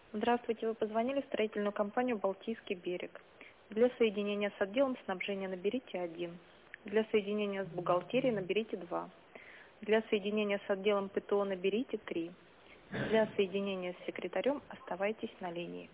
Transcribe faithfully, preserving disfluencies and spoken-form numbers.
Здравствуйте, вы позвонили в строительную компанию «Балтийский берег». Для соединения с отделом снабжения наберите один. Для соединения с бухгалтерией наберите два. Для соединения с отделом ПТО наберите три. Для соединения с секретарем оставайтесь на линии.